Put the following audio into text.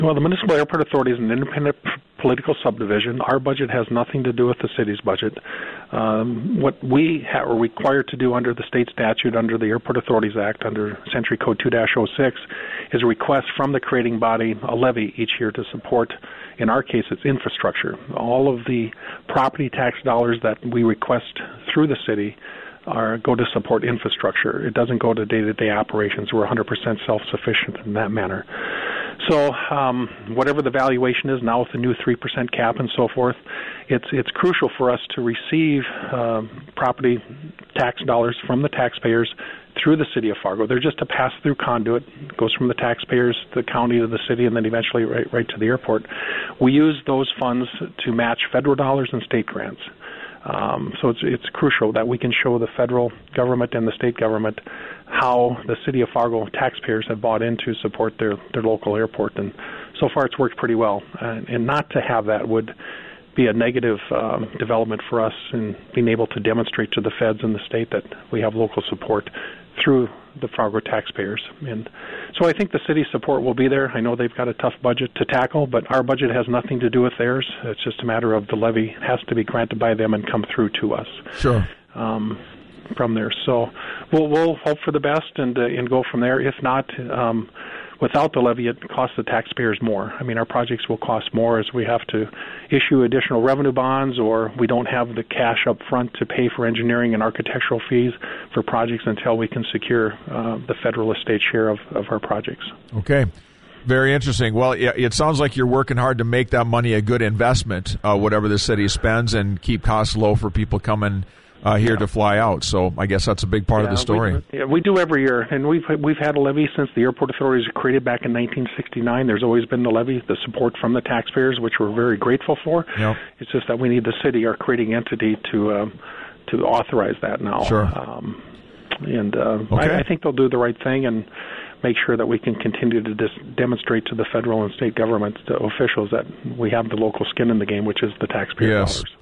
Well, the Municipal Airport Authority is an independent political subdivision. Our budget has nothing to do with the city's budget. What we are required to do under the state statute, under the Airport Authorities Act, under Century Code 2-06, is request from the creating body a levy each year to support, in our case, it's infrastructure. All of the property tax dollars that we request through the city go to support infrastructure. It doesn't go to day-to-day operations. We're 100% self-sufficient in that manner. So whatever the valuation is now with the new 3% cap and so forth, it's crucial for us to receive property tax dollars from the taxpayers through the city of Fargo. They're just a pass-through conduit. It goes from the taxpayers to the county to the city and then eventually right to the airport. We use those funds to match federal dollars and state grants. So it's crucial that we can show the federal government and the state government how the city of Fargo taxpayers have bought in to support their local airport. And so far it's worked pretty well. And not to have that would be a negative development for us in being able to demonstrate to the feds and the state that we have local support through the Fargo taxpayers. And so I think the city's support will be there. I know they've got a tough budget to tackle, but our budget has nothing to do with theirs. It's just a matter of the levy has to be granted by them and come through to us. Sure. From there. So we'll hope for the best and go from there. If not, without the levy, it costs the taxpayers more. I mean, our projects will cost more as we have to issue additional revenue bonds, or we don't have the cash up front to pay for engineering and architectural fees for projects until we can secure the federal estate share of our projects. Okay. Very interesting. Well, it sounds like you're working hard to make that money a good investment, whatever the city spends, and keep costs low for people coming here to fly out. So I guess that's a big part of the story. We do every year, and we've had a levy since the airport authorities were created back in 1969. There's always been the levy, the support from the taxpayers, which we're very grateful for. Yep. It's just that we need the city, our creating entity, to authorize that now. Sure. I think they'll do the right thing and make sure that we can continue to demonstrate to the federal and state government officials that we have the local skin in the game, which is the taxpayer dollars.